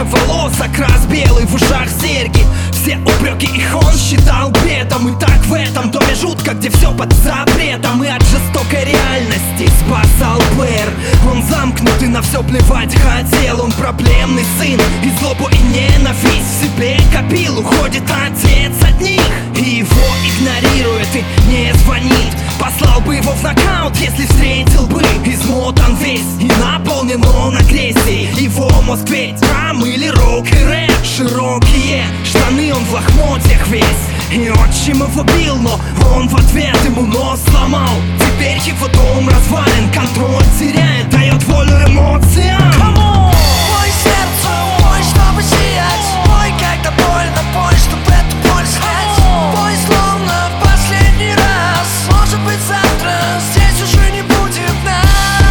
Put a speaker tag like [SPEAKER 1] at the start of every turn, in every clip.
[SPEAKER 1] цвета волос, окрас белый, в ушах серьги. Все упреки их он считал бредом. И так в этом доме жутко, где все под запретом. И от жестокой реальности спасал Блэр. Он замкнут и на все плевать хотел. Он проблемный сын, и злобу и ненависть в себе копил. Уходит отец от них, и его игнорирует и не звонит. Послал бы его в нокаут, если встретил бы. Измотан весь и наполнен он агрессией. Его мозг ведь промыли рок и рэп. Широкие штаны, он в лохмотьях весь. И отчим его бил, но он в ответ ему нос сломал. Теперь его дом развален, контроль теряет, дает волю эмоциям.
[SPEAKER 2] Мой сердце, мой, чтобы сиять. Мой, когда больно, бой, чтобы эту боль снять. Бой словно в последний раз. Может быть завтра здесь уже не будет нас.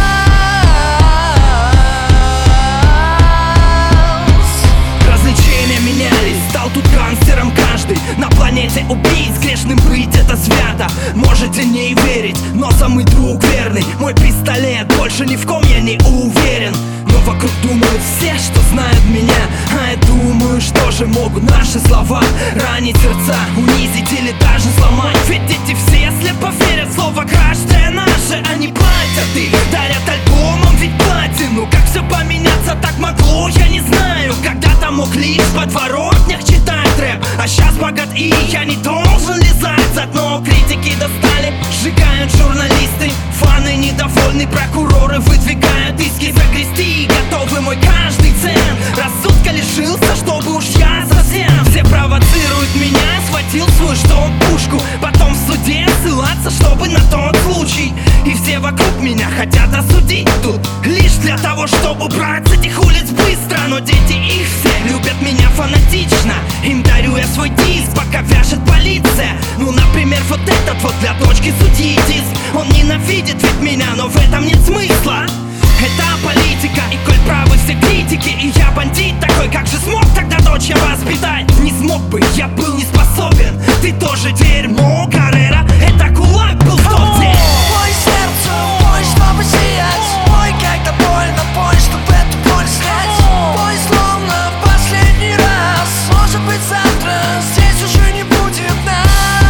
[SPEAKER 1] Развлечения менялись, стал тут гангстером каждый. На планете убийц грешным быть это свято. Можете не верить, но самый друг верный. Мой пистолет, больше ни в ком я не уверен. Но вокруг думают все, что знают меня. А я думаю, что же могут наши слова ранить сердца, унизить или даже сломать. Ведь эти все слепо верят в слово «каждое наше». Они платят и дарят альбомам ведь платину. Как все поменяться так могло, я не знаю. Когда-то мог лишь в подворотнях читать рэп, а сейчас богат и я не должен лизать за дно. Критики достали, сжигают журналисты. Фаны недовольны, прокуроры выдвигают иски. Загрести готовы мой каждый цент. Рассудка лишился, чтобы уж я совсем. Все провоцируют меня, схватил свою пушку. Потом в суде ссылаться, чтобы на тот случай. И все вокруг меня хотят осудить тут лишь для того, чтобы убрать с этих улиц быстро. Но дети их все любят меня фанатично. Им дарю я свой диск, пока вяжет полиция. Ну, например, вот этот вот для дочки судьи диск. Он ненавидит ведь меня, но в этом нет смысла. Это политика, и коль правы все критики. И я бандит такой, как же смог тогда дочь я воспитать? Не смог бы, я был не способен. Ты тоже дерьмо, Каррера. Это кулак был в тот день.
[SPEAKER 2] Мой сердце, мой, чтобы сиять. Мой, когда больно, бой, чтобы эту боль снять. Бой словно в последний раз. Может быть завтра здесь уже не будет нас.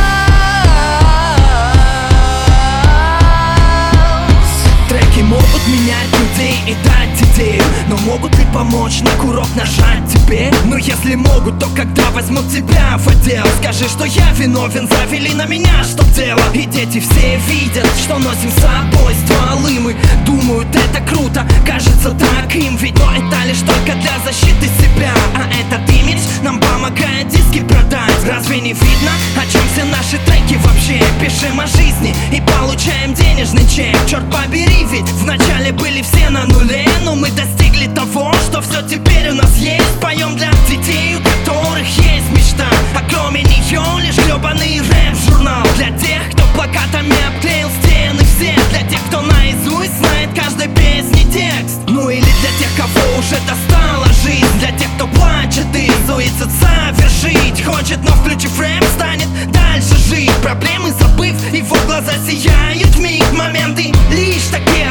[SPEAKER 1] Треки могут менять людей и дать идею, но могут ли помочь на курок нажать тебе? Ну если могут, то когда возьмут тебя в отдел? Скажи, что я виновен, завели на меня, чтоб дело. И дети все видят, что носим с собой стволы. Мы думают, это круто, кажется так им. Ведь но это лишь только для защиты себя. А этот имидж нам помогает диски продать. Разве не видно, о чем все наши треки вообще? Пишем о жизни и получаем денежный чек. Черт побери, ведь вначале были все на нуле, но мы достигли того, что все теперь у нас есть. Поем для детей, у которых есть мечта, а кроме нее лишь гребаный рэп-журнал. Для тех, кто плакатами обклеил стены все. Для тех, кто наизусть знает каждой песни текст. Ну или для тех, кого уже достала жизнь. Для тех, кто плачет и суицид совершить хочет, но включив рэп, станет дальше жить. Проблемы забыв, его глаза сияют вмиг. Моменты лишь такие